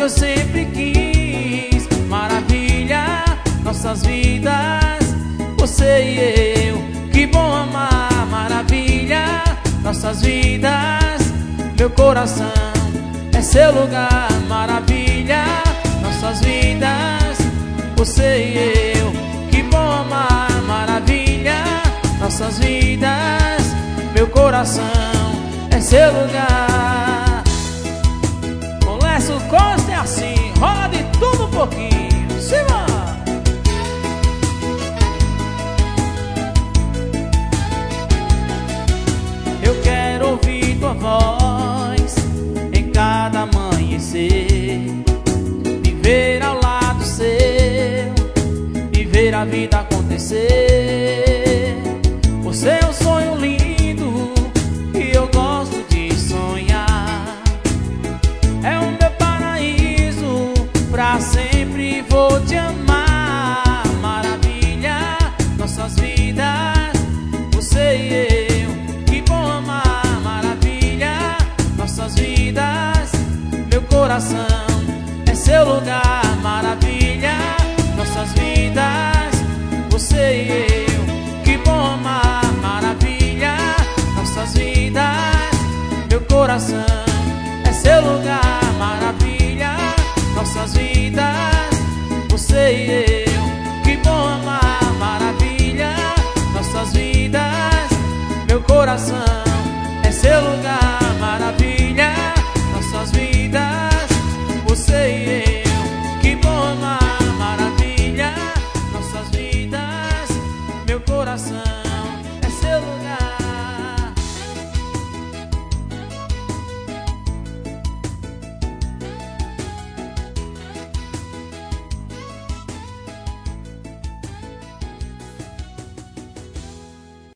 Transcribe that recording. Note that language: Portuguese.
eu sempre quis. Maravilha, nossas vidas, você e eu, que bom amar. Maravilha, nossas vidas, meu coração é seu lugar. Maravilha, nossas vidas, você e eu, que bom amar. Maravilha, nossas vidas, meu coração é seu lugar. Com Lécio Costa é assim, rola de tudo um pouquinho, cima. Eu quero ouvir tua voz em cada amanhecer, viver ao lado seu, viver a vida acontecer. Você é um sonho lindo e eu gosto de sonhar. É o meu paraíso, pra sempre vou te amar. Maravilha, nossas vidas, você e eu, que bom amar. Maravilha, nossas vidas, meu coração é seu lugar. Maravilha, nossas vidas, você e eu, que bom amar. Maravilha, nossas vidas, meu coração é seu lugar. Maravilha, nossas vidas, você e eu, que bom amar. Maravilha, nossas vidas, meu coração é seu lugar. Maravilha, nossas vidas, você e eu.